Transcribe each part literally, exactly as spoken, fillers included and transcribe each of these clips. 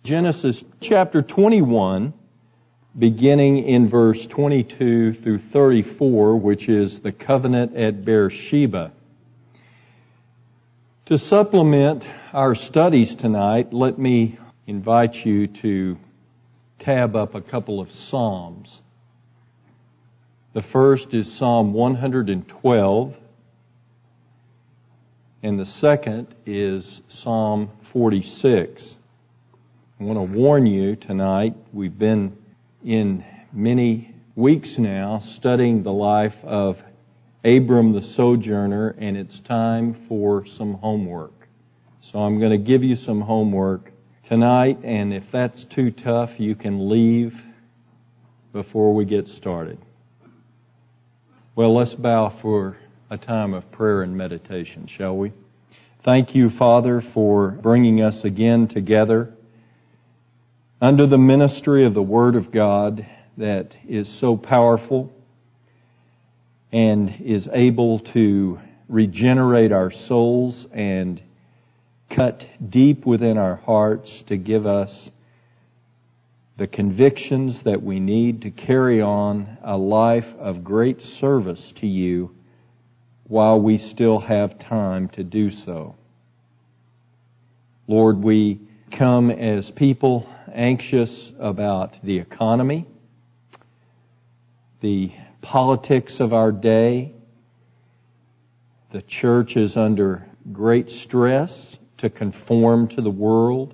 Genesis chapter twenty-one, beginning in verse twenty-two through thirty-four, which is the covenant at Beersheba. To supplement our studies tonight, let me invite you to tab up a couple of Psalms. The first is Psalm one hundred twelve, and the second is Psalm forty-six. I want to warn you tonight, we've been in many weeks now studying the life of Abram the Sojourner, and it's time for some homework. So I'm going to give you some homework tonight, and if that's too tough, you can leave before we get started. Well, let's bow for a time of prayer and meditation, shall we? Thank you, Father, for bringing us again together under the ministry of the Word of God that is so powerful and is able to regenerate our souls and cut deep within our hearts to give us the convictions that we need to carry on a life of great service to you while we still have time to do so. Lord, we come as people anxious about the economy, the politics of our day. The church is under great stress to conform to the world,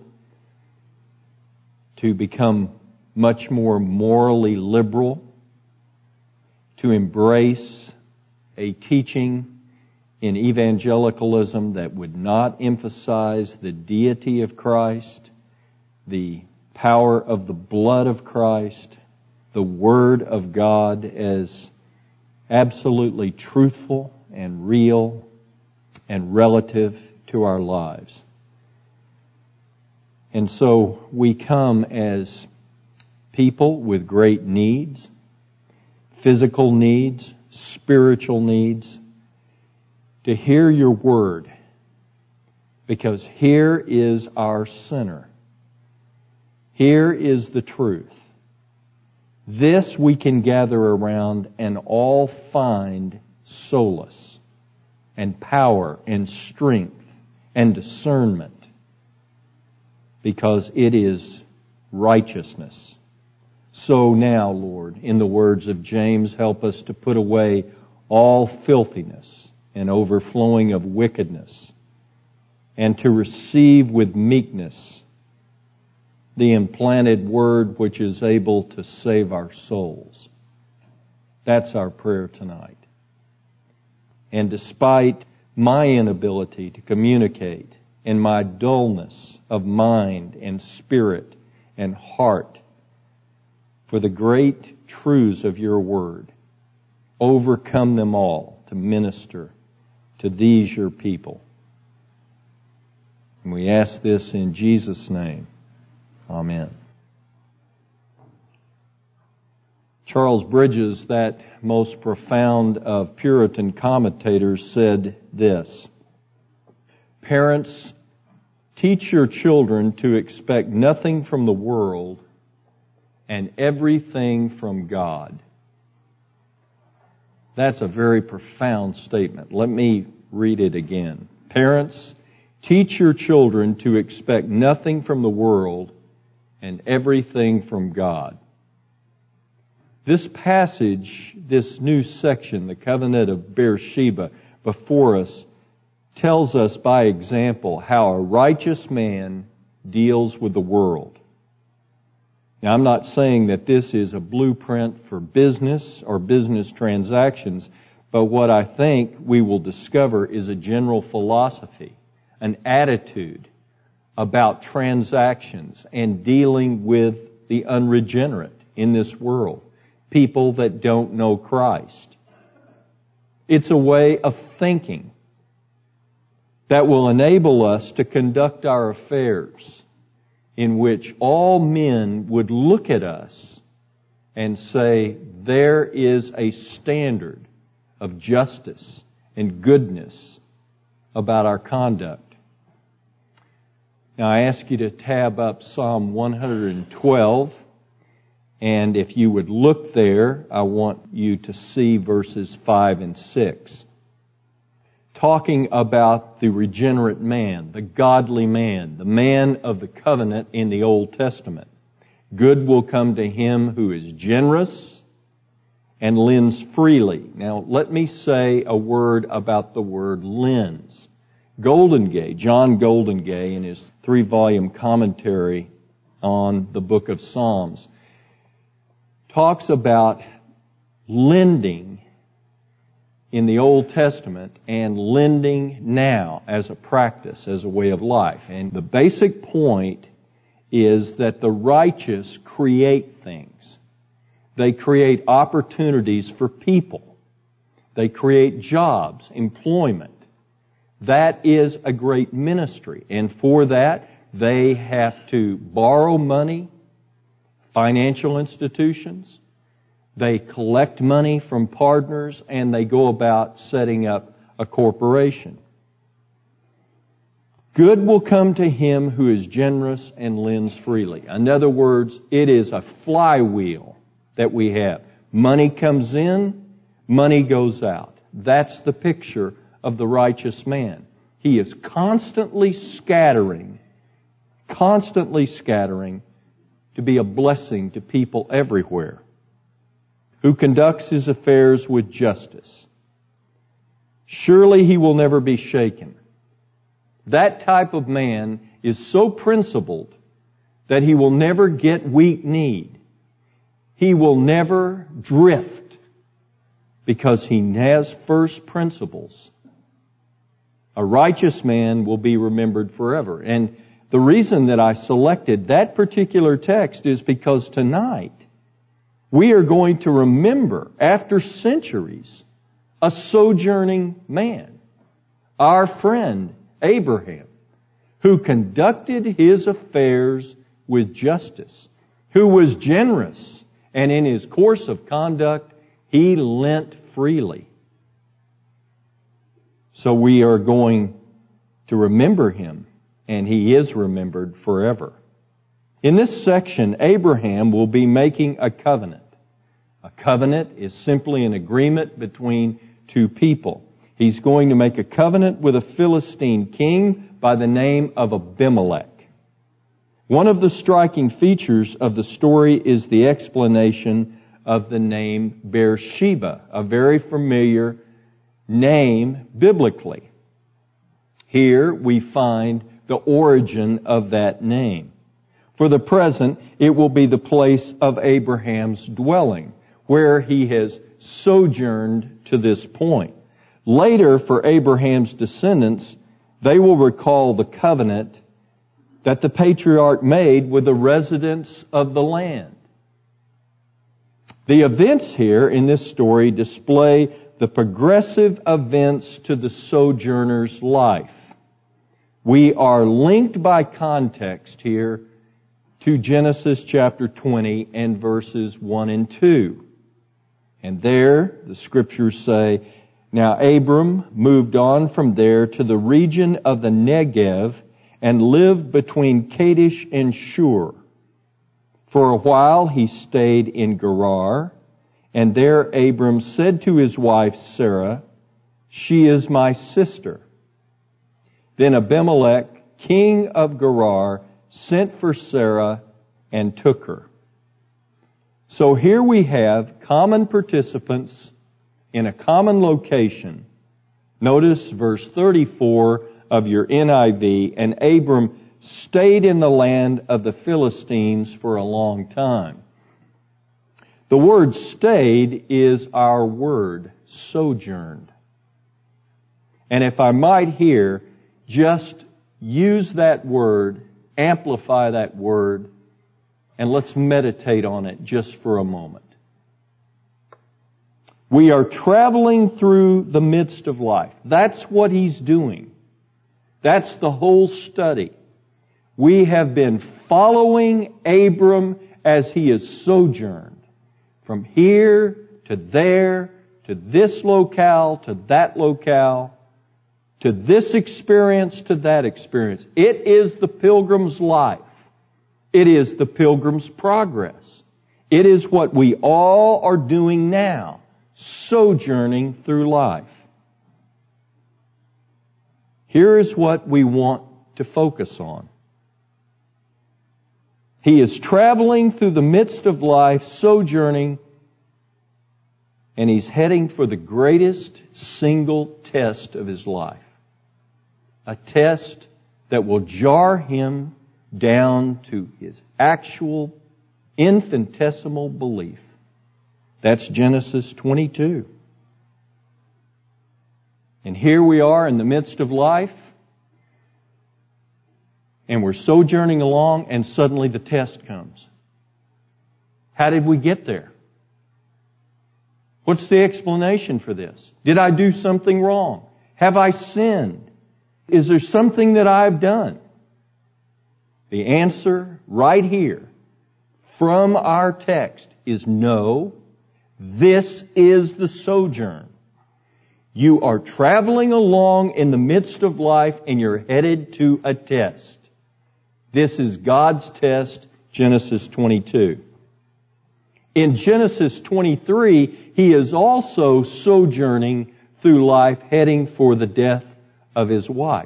to become much more morally liberal, to embrace a teaching in evangelicalism that would not emphasize the deity of Christ, the power of the blood of Christ, the Word of God as absolutely truthful and real and relative to our lives. And so we come as people with great needs, physical needs, spiritual needs, to hear your Word, because here is our center. Here is the truth. This we can gather around and all find solace and power and strength and discernment, because it is righteousness. So now, Lord, in the words of James, help us to put away all filthiness and overflowing of wickedness, and to receive with meekness the implanted Word which is able to save our souls. That's our prayer tonight. And despite my inability to communicate and my dullness of mind and spirit and heart for the great truths of your Word, overcome them all to minister to these your people. And we ask this in Jesus' name. Amen. Charles Bridges, that most profound of Puritan commentators, said this: "Parents, teach your children to expect nothing from the world and everything from God." That's a very profound statement. Let me read it again. Parents, teach your children to expect nothing from the world and everything from God. This passage, this new section, the covenant of Beersheba, before us, tells us by example how a righteous man deals with the world. Now, I'm not saying that this is a blueprint for business or business transactions, but what I think we will discover is a general philosophy, an attitude about transactions and dealing with the unregenerate in this world, people that don't know Christ. It's a way of thinking that will enable us to conduct our affairs in which all men would look at us and say, there is a standard of justice and goodness about our conduct. Now I ask you to tab up Psalm one hundred twelve, and if you would look there, I want you to see verses five and six. Talking about the regenerate man, the godly man, the man of the covenant in the Old Testament. Good will come to him who is generous and lends freely. Now, let me say a word about the word lends. Goldingay, John Goldingay, in his three-volume commentary on the book of Psalms, talks about lending in the Old Testament and lending now as a practice, as a way of life. And the basic point is that the righteous create things. They create opportunities for people. They create jobs, employment. That is a great ministry. And for that, they have to borrow money, financial institutions. They collect money from partners, and they go about setting up a corporation. Good will come to him who is generous and lends freely. In other words, it is a flywheel that we have. Money comes in, money goes out. That's the picture of the righteous man. He is constantly scattering, constantly scattering to be a blessing to people everywhere. Who conducts his affairs with justice. Surely he will never be shaken. That type of man is so principled that he will never get weak-kneed. He will never drift because he has first principles. A righteous man will be remembered forever. And the reason that I selected that particular text is because tonight we are going to remember, after centuries, a sojourning man, our friend Abraham, who conducted his affairs with justice, who was generous, and in his course of conduct, he lent freely. So we are going to remember him, and he is remembered forever. In this section, Abraham will be making a covenant. A covenant is simply an agreement between two people. He's going to make a covenant with a Philistine king by the name of Abimelech. One of the striking features of the story is the explanation of the name Beersheba, a very familiar name biblically. Here we find the origin of that name. For the present, it will be the place of Abraham's dwelling, where he has sojourned to this point. Later, for Abraham's descendants, they will recall the covenant that the patriarch made with the residents of the land. The events here in this story display the progressive events to the sojourner's life. We are linked by context here to Genesis chapter twenty and verses one and two. And there, the scriptures say, now Abram moved on from there to the region of the Negev and lived between Kadesh and Shur. For a while he stayed in Gerar, and there Abram said to his wife Sarah, she is my sister. Then Abimelech, king of Gerar, sent for Sarah and took her. So here we have common participants in a common location. Notice verse thirty-four of your N I V, and Abram stayed in the land of the Philistines for a long time. The word stayed is our word, sojourned. And if I might here, just use that word, amplify that word, and let's meditate on it just for a moment. We are traveling through the midst of life. That's what he's doing. That's the whole study. We have been following Abram as he has sojourned from here to there, to this locale, to that locale, to this experience, to that experience. It is the pilgrim's life. It is the pilgrim's progress. It is what we all are doing now, sojourning through life. Here is what we want to focus on. He is traveling through the midst of life, sojourning, and he's heading for the greatest single test of his life. A test that will jar him down to his actual infinitesimal belief. That's Genesis twenty-two. And here we are in the midst of life, and we're sojourning along, and suddenly the test comes. How did we get there? What's the explanation for this? Did I do something wrong? Have I sinned? Is there something that I've done? The answer right here from our text is no. This is the sojourn. You are traveling along in the midst of life and you're headed to a test. This is God's test, Genesis twenty-two. In Genesis twenty-three, he is also sojourning through life, heading for the death of his wife.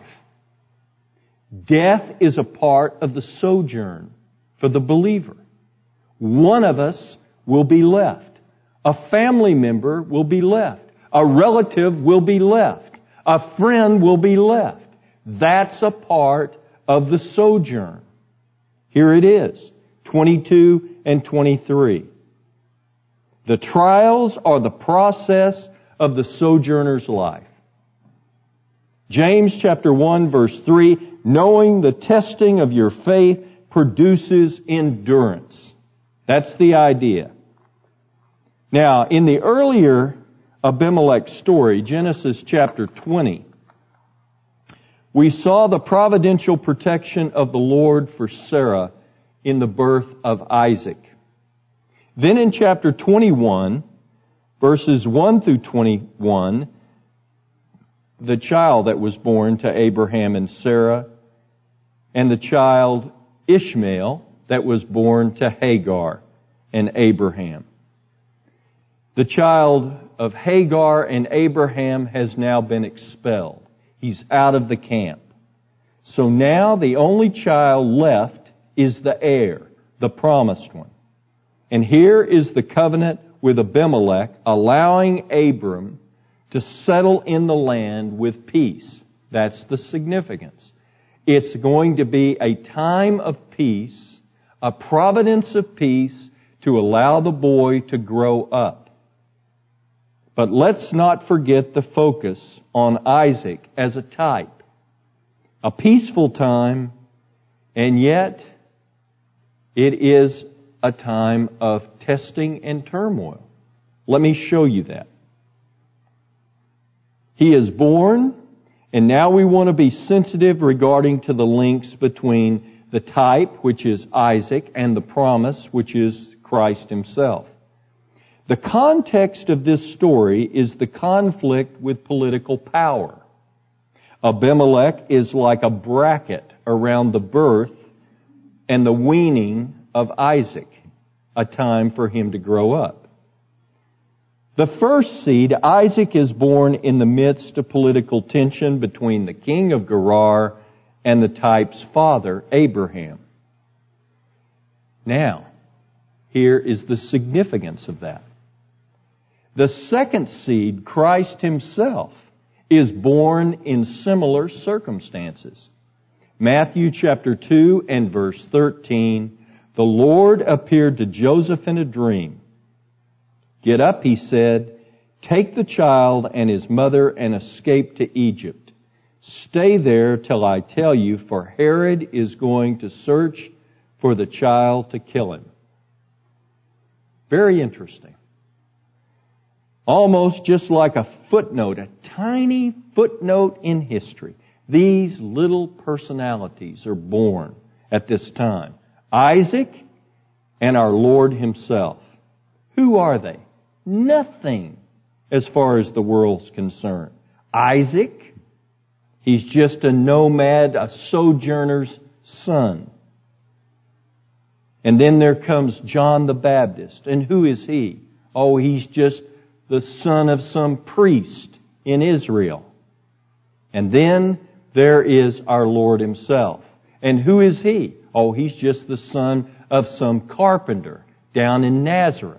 Death is a part of the sojourn for the believer. One of us will be left. A family member will be left. A relative will be left. A friend will be left. That's a part of the sojourn. Here it is, twenty-two and twenty-three. The trials are the process of the sojourner's life. James chapter one verse three, knowing the testing of your faith produces endurance. That's the idea. Now, in the earlier Abimelech story, Genesis chapter twenty, we saw the providential protection of the Lord for Sarah in the birth of Isaac. Then in chapter twenty-one, verses one through twenty-one, the child that was born to Abraham and Sarah, and the child Ishmael that was born to Hagar and Abraham. The child of Hagar and Abraham has now been expelled. He's out of the camp. So now the only child left is the heir, the promised one. And here is the covenant with Abimelech, allowing Abram to settle in the land with peace. That's the significance. It's going to be a time of peace, a providence of peace to allow the boy to grow up. But let's not forget the focus on Isaac as a type. A peaceful time, and yet it is a time of testing and turmoil. Let me show you that. He is born, and now we want to be sensitive regarding to the links between the type, which is Isaac, and the promise, which is Christ himself. The context of this story is the conflict with political power. Abimelech is like a bracket around the birth and the weaning of Isaac, a time for him to grow up. The first seed, Isaac, is born in the midst of political tension between the king of Gerar and the type's father, Abraham. Now, here is the significance of that. The second seed, Christ himself, is born in similar circumstances. Matthew chapter two and verse thirteen, the Lord appeared to Joseph in a dream. Get up, he said, take the child and his mother and escape to Egypt. Stay there till I tell you, for Herod is going to search for the child to kill him. Very interesting. Almost just like a footnote, a tiny footnote in history. These little personalities are born at this time. Isaac and our Lord himself. Who are they? Nothing as far as the world's concerned. Isaac, He's just a nomad, a sojourner's son. And then there comes John the Baptist. And who is he? Oh, he's just the son of some priest in Israel. And then there is our Lord Himself. And who is He? Oh, He's just the son of some carpenter down in Nazareth.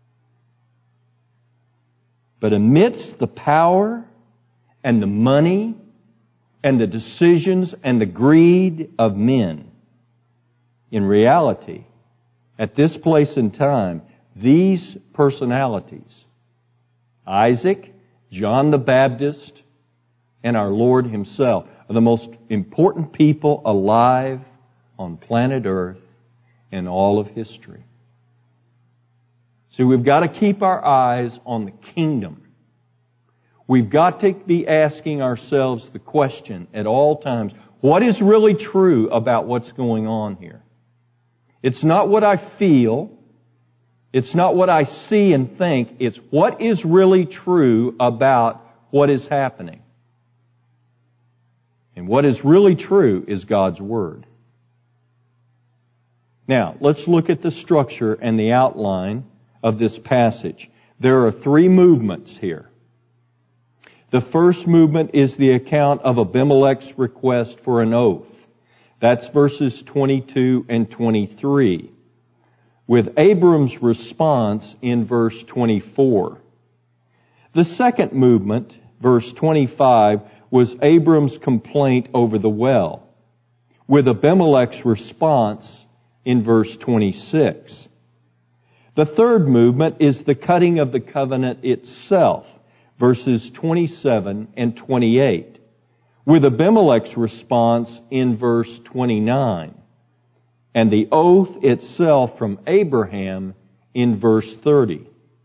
But amidst the power and the money and the decisions and the greed of men, in reality, at this place in time, these personalities, Isaac, John the Baptist, and our Lord Himself, are the most important people alive on planet Earth in all of history. So we've got to keep our eyes on the kingdom. We've got to be asking ourselves the question at all times, what is really true about what's going on here? It's not what I feel. It's not what I see and think. It's what is really true about what is happening. And what is really true is God's Word. Now, let's look at the structure and the outline of this passage. There are three movements here. The first movement is the account of Abimelech's request for an oath. That's verses twenty-two and twenty-three. With Abram's response in verse twenty-four. The second movement, verse twenty-five, was Abram's complaint over the well, with Abimelech's response in verse twenty-six. The third movement is the cutting of the covenant itself, verses twenty-seven and twenty-eight, with Abimelech's response in verse twenty-nine, and the oath itself from Abraham in verse thirty.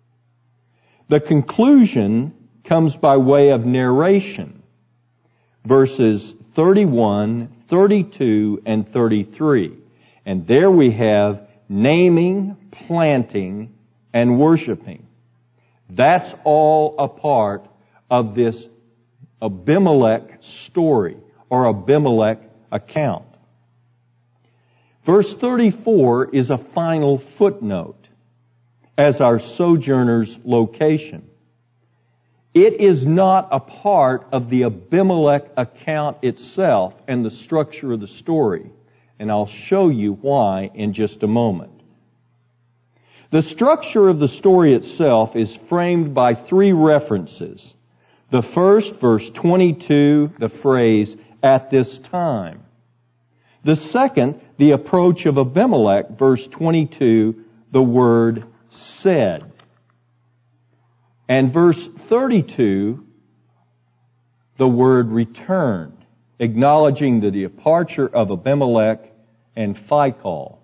The conclusion comes by way of narration, verses thirty-one, thirty-two, and thirty-three. And there we have naming, planting, and worshiping. That's all a part of this Abimelech story, or Abimelech account. Verse thirty-four is a final footnote as our sojourner's location. It is not a part of the Abimelech account itself and the structure of the story. And I'll show you why in just a moment. The structure of the story itself is framed by three references. The first, verse twenty-two, the phrase, "at this time." The second, the approach of Abimelech, verse twenty-two, the word "said." And verse thirty-two, the word "returned," acknowledging the departure of Abimelech and Phicol.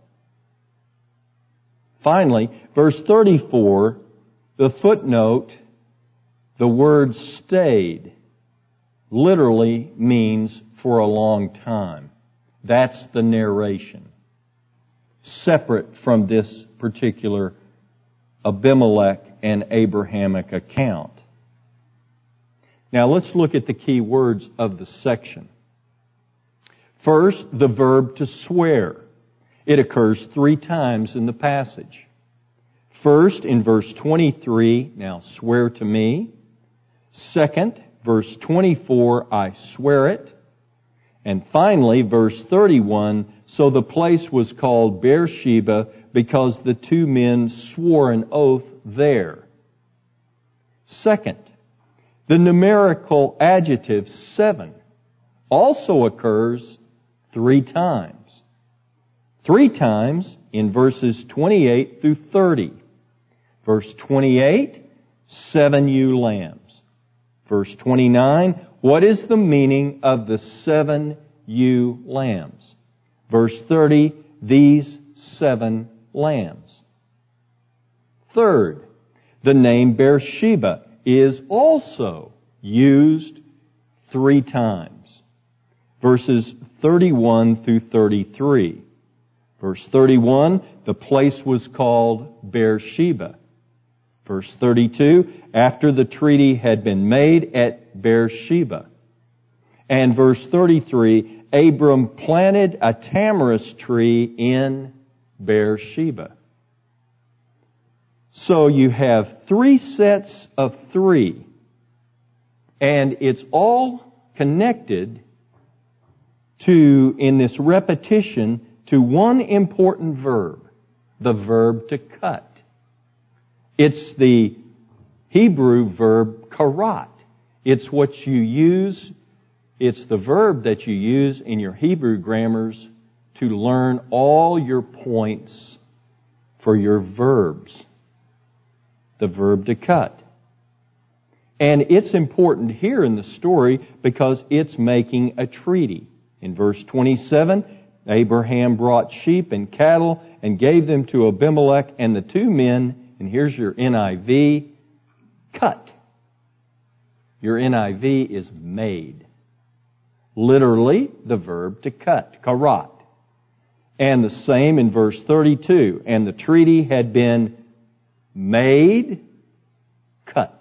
Finally, verse thirty-four, the footnote, the word "stayed," literally means for a long time. That's the narration, separate from this particular Abimelech and Abrahamic account. Now let's look at the key words of the section. First, the verb to swear. It occurs three times in the passage. First, in verse twenty-three, "Now swear to me." Second, verse twenty-four, "I swear it." And finally, verse thirty-one, "So the place was called Beersheba because the two men swore an oath there." Second, the numerical adjective seven also occurs three times. Three times in verses twenty-eight through thirty. Verse twenty-eight, seven ewe lambs. Verse twenty-nine, what is the meaning of the seven ewe lambs? Verse thirty, these seven lambs. Third, the name Beersheba is also used three times. Verses thirty-one through thirty-three. Verse thirty-one, the place was called Beersheba. Verse thirty-two, after the treaty had been made at Beersheba. And verse thirty-three, Abram planted a tamarisk tree in Beersheba. So you have three sets of three. And it's all connected to, in this repetition, to one important verb, the verb to cut. It's the Hebrew verb karat. It's what you use, it's the verb that you use in your Hebrew grammars to learn all your points for your verbs. The verb to cut. And it's important here in the story because it's making a treaty. In verse twenty-seven, Abraham brought sheep and cattle and gave them to Abimelech, and the two men, and here's your N I V, cut. Your N I V is made. Literally, the verb to cut, karat. And the same in verse thirty-two, and the treaty had been made, cut.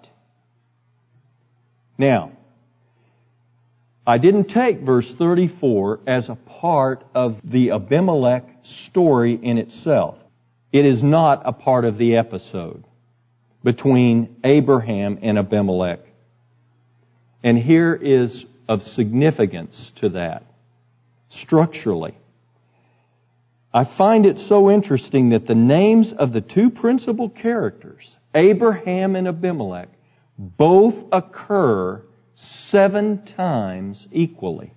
Now, I didn't take verse thirty-four as a part of the Abimelech story in itself. It is not a part of the episode between Abraham and Abimelech. And here is of significance to that, structurally. I find it so interesting that the names of the two principal characters, Abraham and Abimelech, both occur seven times equally.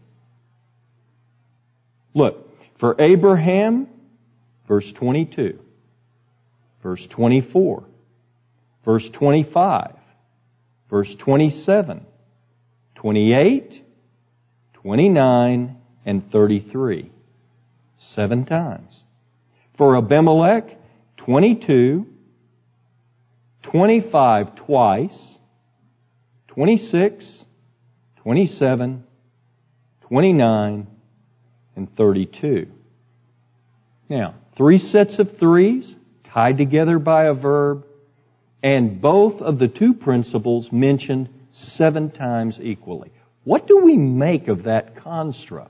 Look, for Abraham, verse twenty-two, verse twenty-four, verse twenty-five, verse twenty-seven, twenty-eight, twenty-nine, and thirty-three. Seven times. For Abimelech, twenty-two, twenty-five twice, twenty-six, twenty-seven, twenty-nine, and thirty-two. Now, three sets of threes tied together by a verb, and both of the two principles mentioned seven times equally. What do we make of that construct?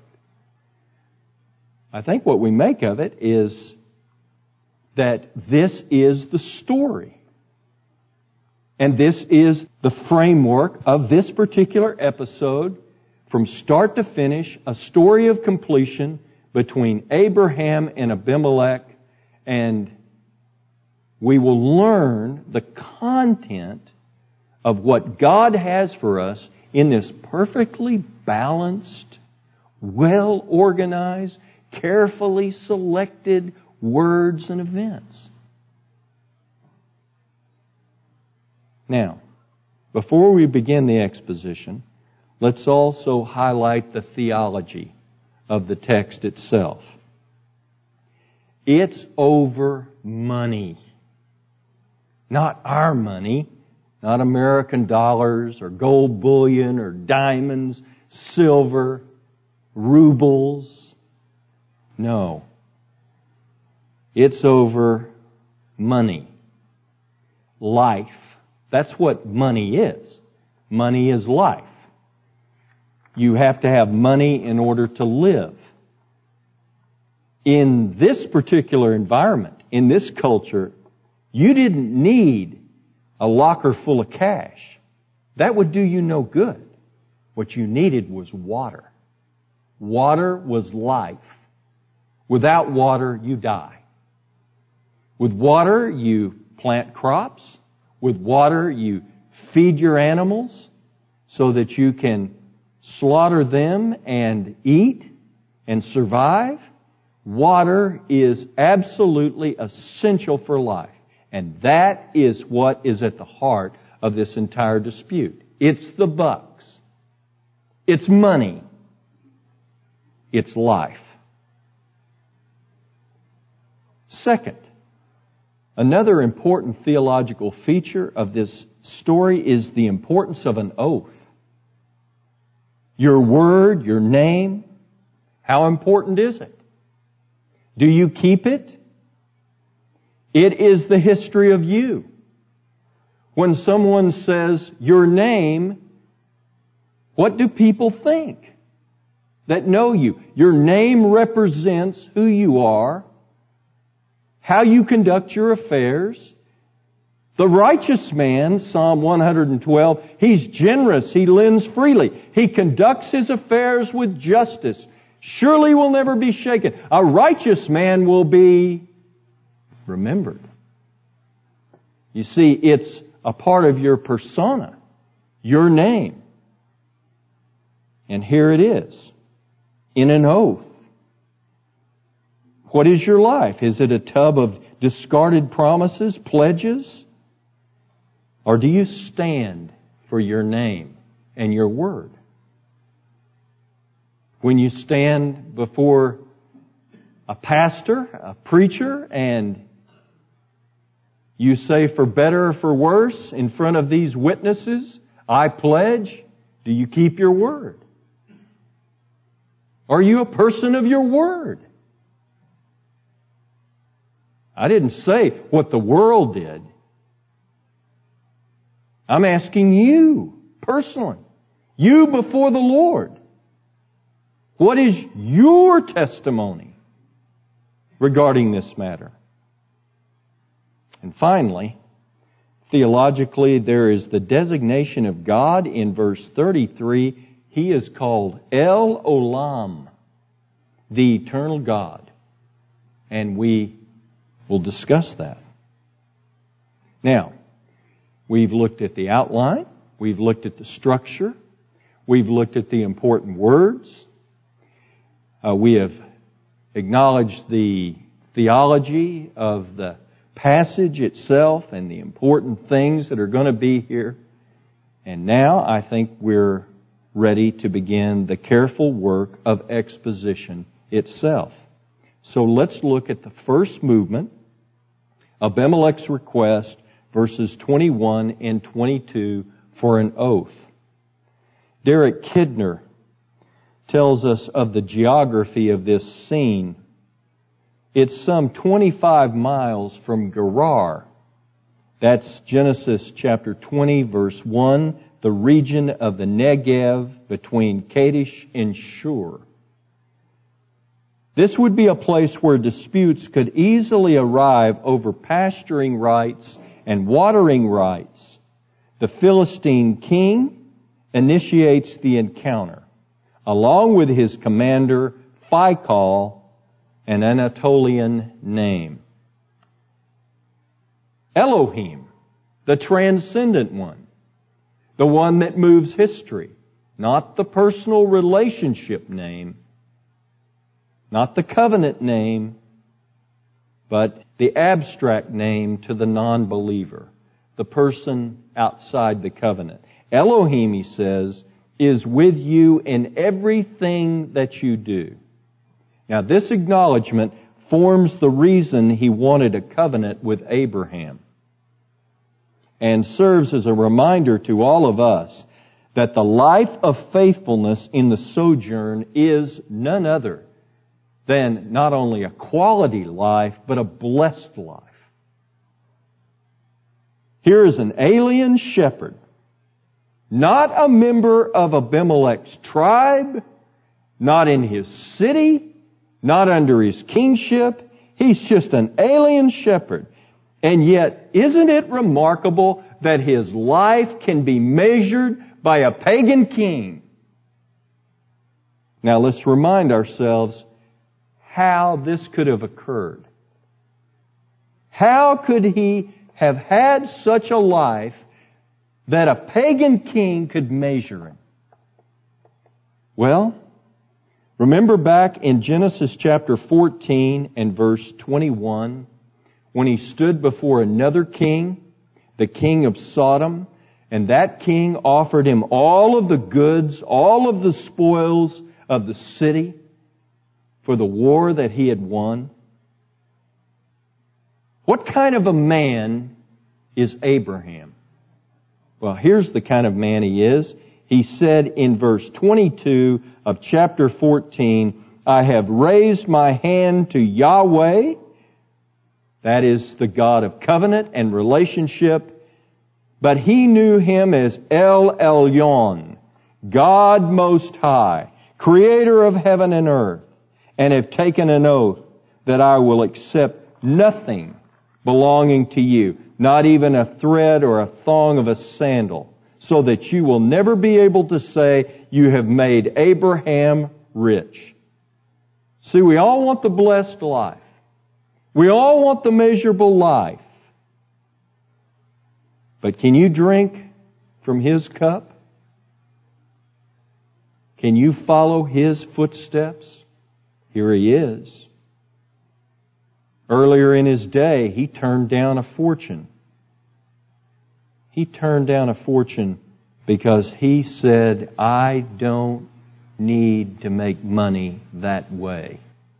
I think what we make of it is that this is the story. And this is the framework of this particular episode, from start to finish, a story of completion between Abraham and Abimelech, and we will learn the content of what God has for us in this perfectly balanced, well-organized, carefully selected words and events. Now, before we begin the exposition, let's also highlight the theology of the text itself. It's over money. Not our money, not American dollars or gold bullion or diamonds, silver, rubles. No. It's over money. Life. That's what money is. Money is life. You have to have money in order to live. In this particular environment, in this culture, you didn't need a locker full of cash. That would do you no good. What you needed was water. Water was life. Without water, you die. With water, you plant crops. With water, you feed your animals so that you can slaughter them and eat and survive. Water is absolutely essential for life. And that is what is at the heart of this entire dispute. It's the bucks. It's money. It's life. Second, another important theological feature of this story is the importance of an oath. Your word, your name, how important is it? Do you keep it? It is the history of you. When someone says your name, what do people think? that know you. Your name represents who you are, how you conduct your affairs. The righteous man, Psalm one hundred twelve, he's generous, he lends freely, he conducts his affairs with justice, surely will never be shaken. A righteous man will be remembered. You see, it's a part of your persona, your name. And here it is, in an oath. What is your life? Is it a tub of discarded promises, pledges? Or do you stand for your name and your word? When you stand before a pastor, a preacher, and you say for better or for worse in front of these witnesses, I pledge, do you keep your word? Are you a person of your word? I didn't say what the world did. I'm asking you, personally, you before the Lord. What is your testimony regarding this matter? And finally, theologically, there is the designation of God in verse thirty-three. He is called El Olam, the eternal God. And we will discuss that. Now, we've looked at the outline. We've looked at the structure. We've looked at the important words. Uh, we have acknowledged the theology of the passage itself and the important things that are going to be here. And now I think we're ready to begin the careful work of exposition itself. So let's look at the first movement, Abimelech's request, verses twenty-one and twenty-two, for an oath. Derek Kidner tells us of the geography of this scene. It's some twenty-five miles from Gerar. That's Genesis chapter twenty, verse one, the region of the Negev between Kadesh and Shur. This would be a place where disputes could easily arrive over pasturing rights and watering rights. The Philistine king initiates the encounter, along with his commander, Phicol, an Anatolian name. Elohim, the transcendent one, the one that moves history, not the personal relationship name, not the covenant name, but the abstract name to the non-believer, the person outside the covenant. Elohim, he says, is with you in everything that you do. Now, this acknowledgement forms the reason he wanted a covenant with Abraham, and serves as a reminder to all of us that the life of faithfulness in the sojourn is none other than not only a quality life, but a blessed life. Here is an alien shepherd, not a member of Abimelech's tribe, not in his city, not under his kingship. He's just an alien shepherd. And yet, isn't it remarkable that his life can be measured by a pagan king? Now let's remind ourselves how this could have occurred. How could he have had such a life that a pagan king could measure him? Well, remember back in Genesis chapter fourteen and verse twenty-one, when he stood before another king, the king of Sodom, and that king offered him all of the goods, all of the spoils of the city for the war that he had won. What kind of a man is Abraham? Well, here's the kind of man he is. He said in verse twenty-two of chapter fourteen, I have raised my hand to Yahweh, that is the God of covenant and relationship, but he knew him as El Elyon, God Most High. Creator of heaven and earth, and have taken an oath that I will accept nothing belonging to you, not even a thread or a thong of a sandal, so that you will never be able to say, you have made Abraham rich. See, we all want the blessed life. We all want the measurable life. But can you drink from His cup? Can you follow His footsteps? Here He is. Earlier in His day, He turned down a fortune. He turned down a fortune because He said, I don't need to make money that way.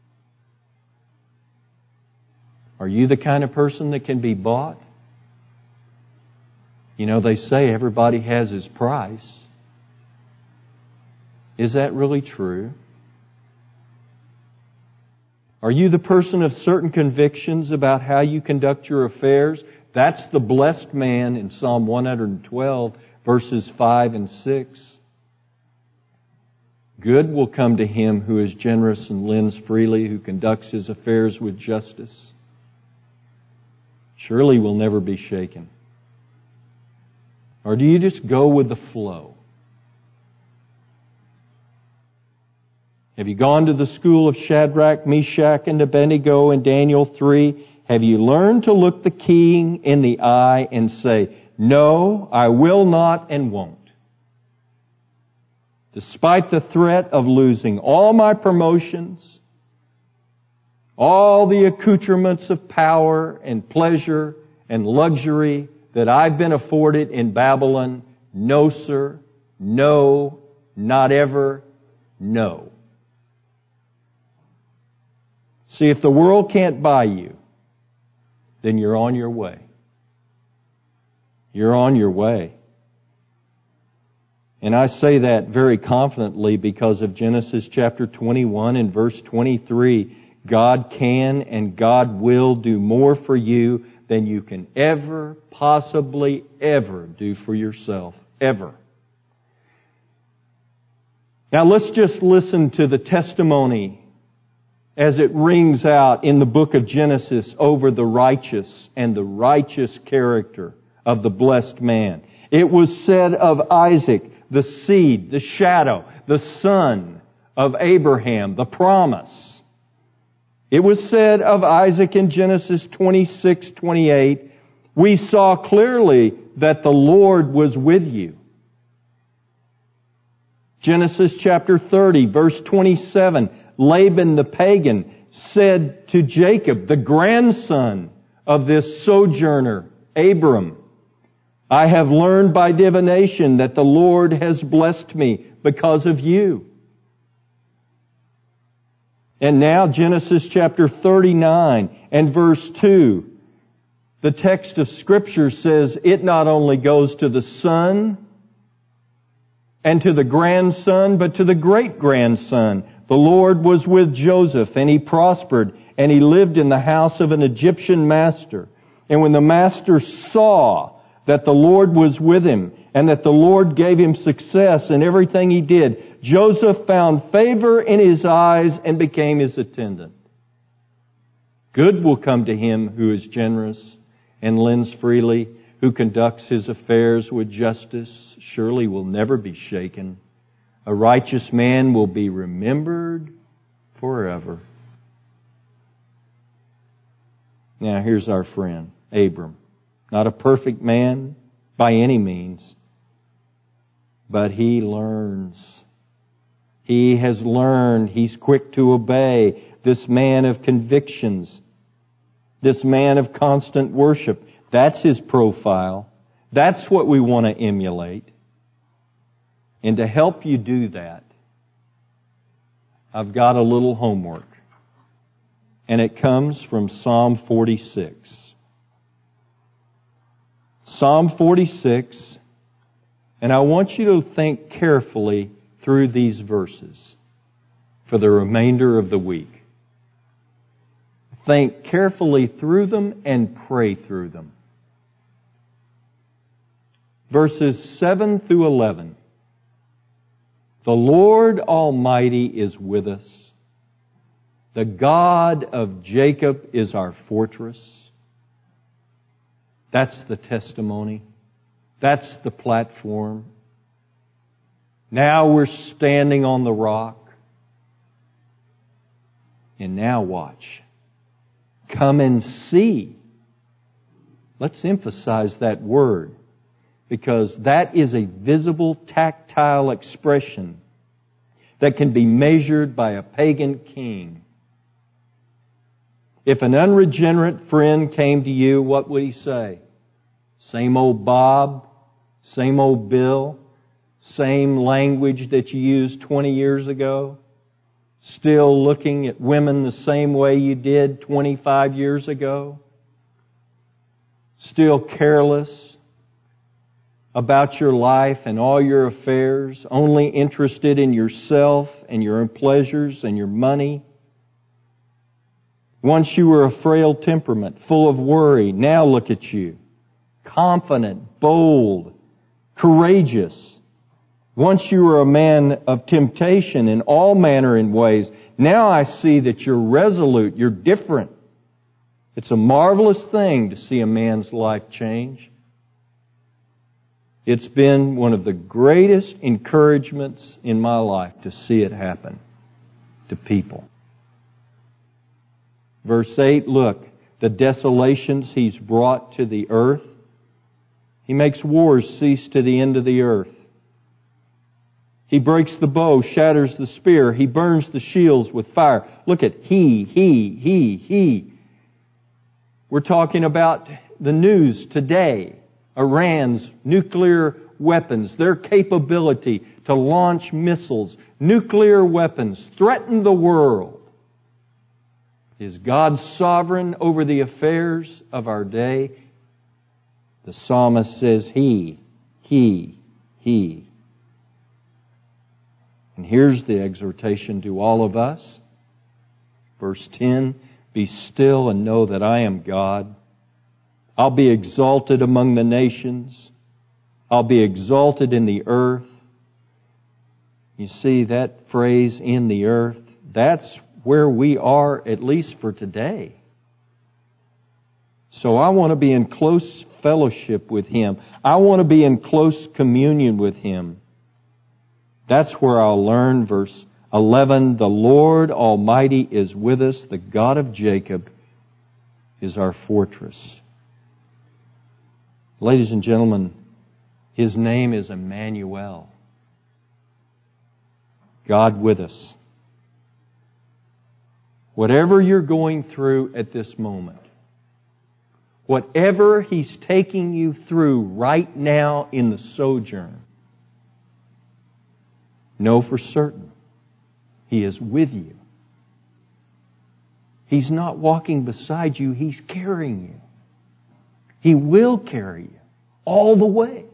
Are you the kind of person that can be bought? You know, they say everybody has his price. Is that really true? Are you the person of certain convictions about how you conduct your affairs? That's the blessed man in Psalm one hundred twelve, verses five and six. Good will come to him who is generous and lends freely, who conducts his affairs with justice. Surely will never be shaken. Or do you just go with the flow? Have you gone to the school of Shadrach, Meshach, and Abednego in Daniel three? Have you learned to look the king in the eye and say, no, I will not and won't? Despite the threat of losing all my promotions, all the accoutrements of power and pleasure and luxury that I've been afforded in Babylon, no, sir, no, not ever, no. See, if the world can't buy you, then you're on your way. You're on your way. And I say that very confidently because of Genesis chapter twenty-one and verse twenty-three. God can and God will do more for you than you can ever, possibly ever do for yourself. Ever. Now let's just listen to the testimony as it rings out in the book of Genesis over the righteous and the righteous character of the blessed man. It was said of Isaac, the seed, the shadow, the son of Abraham, the promise. It was said of Isaac in Genesis twenty-six twenty-eight, we saw clearly that the Lord was with you. Genesis chapter thirty, verse twenty-seven, Laban the pagan said to Jacob, the grandson of this sojourner, Abram, I have learned by divination that the Lord has blessed me because of you. And now Genesis chapter thirty-nine and verse two, the text of Scripture says it not only goes to the son and to the grandson, but to the great-grandson. The Lord was with Joseph, and he prospered, and he lived in the house of an Egyptian master. And when the master saw that the Lord was with him, and that the Lord gave him success in everything he did, Joseph found favor in his eyes and became his attendant. Good will come to him who is generous and lends freely, who conducts his affairs with justice, surely will never be shaken. A righteous man will be remembered forever. Now here's our friend, Abram. Not a perfect man by any means, but he learns. He has learned. He's quick to obey. This man of convictions. This man of constant worship. That's his profile. That's what we want to emulate. And to help you do that, I've got a little homework. And it comes from Psalm forty-six. Psalm forty-six, and I want you to think carefully through these verses for the remainder of the week. Think carefully through them and pray through them. Verses seven through eleven. The Lord Almighty is with us. The God of Jacob is our fortress. That's the testimony. That's the platform. Now we're standing on the rock. And now watch. Come and see. Let's emphasize that word, because that is a visible, tactile expression that can be measured by a pagan king. If an unregenerate friend came to you, what would he say? Same old Bob, same old Bill, same language that you used twenty years ago, still looking at women the same way you did twenty-five years ago, still careless about your life and all your affairs, only interested in yourself and your own pleasures and your money. Once you were a frail temperament, full of worry. Now look at you. Confident, bold, courageous. Once you were a man of temptation in all manner in ways. Now I see that you're resolute, you're different. It's a marvelous thing to see a man's life change. It's been one of the greatest encouragements in my life to see it happen to people. Verse eight, look, the desolations He's brought to the earth. He makes wars cease to the end of the earth. He breaks the bow, shatters the spear. He burns the shields with fire. Look at He, He, He, He. We're talking about the news today. Iran's nuclear weapons, their capability to launch missiles, nuclear weapons, threaten the world. Is God sovereign over the affairs of our day? The psalmist says, He, He, He. And here's the exhortation to all of us. Verse ten, be still and know that I am God. I'll be exalted among the nations. I'll be exalted in the earth. You see that phrase, in the earth? That's where we are, at least for today. So I want to be in close fellowship with Him. I want to be in close communion with Him. That's where I'll learn, verse eleven, the Lord Almighty is with us. The God of Jacob is our fortress. Ladies and gentlemen, His name is Emmanuel. God with us. Whatever you're going through at this moment, whatever He's taking you through right now in the sojourn, know for certain He is with you. He's not walking beside you, He's carrying you. He will carry you all the way.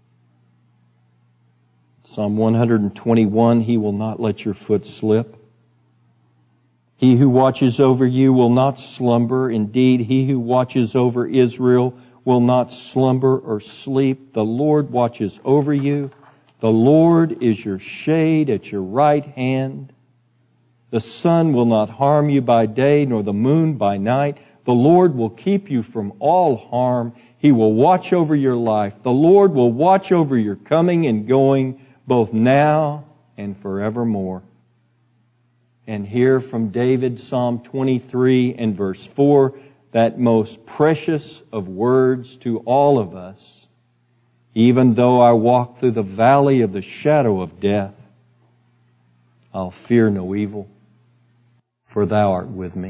Psalm one twenty-one, He will not let your foot slip. He who watches over you will not slumber. Indeed, He who watches over Israel will not slumber or sleep. The Lord watches over you. The Lord is your shade at your right hand. The sun will not harm you by day, nor the moon by night. The Lord will keep you from all harm. He will watch over your life. The Lord will watch over your coming and going, both now and forevermore. And here from David, Psalm twenty-three and verse four, that most precious of words to all of us. Even though I walk through the valley of the shadow of death, I'll fear no evil, for Thou art with me.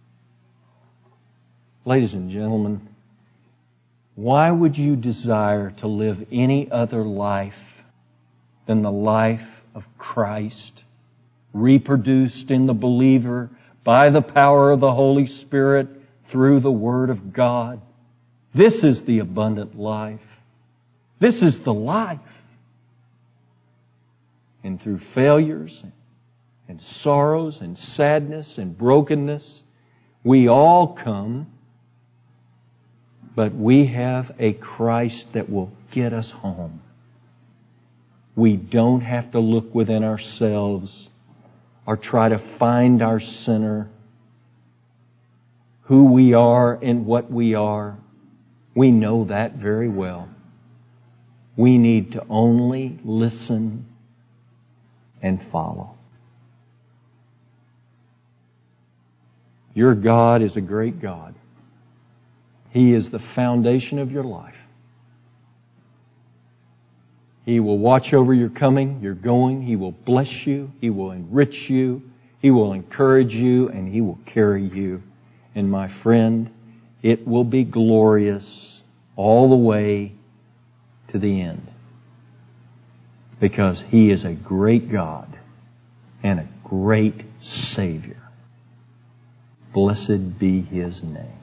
Ladies and gentlemen, why would you desire to live any other life than the life of Christ, reproduced in the believer by the power of the Holy Spirit through the Word of God? This is the abundant life. This is the life. And through failures and sorrows and sadness and brokenness, we all come, but we have a Christ that will get us home. We don't have to look within ourselves or try to find our center, who we are and what we are. We know that very well. We need to only listen and follow. Your God is a great God. He is the foundation of your life. He will watch over your coming, your going. He will bless you. He will enrich you. He will encourage you, and He will carry you. And my friend, it will be glorious all the way to the end. Because He is a great God and a great Savior. Blessed be His name.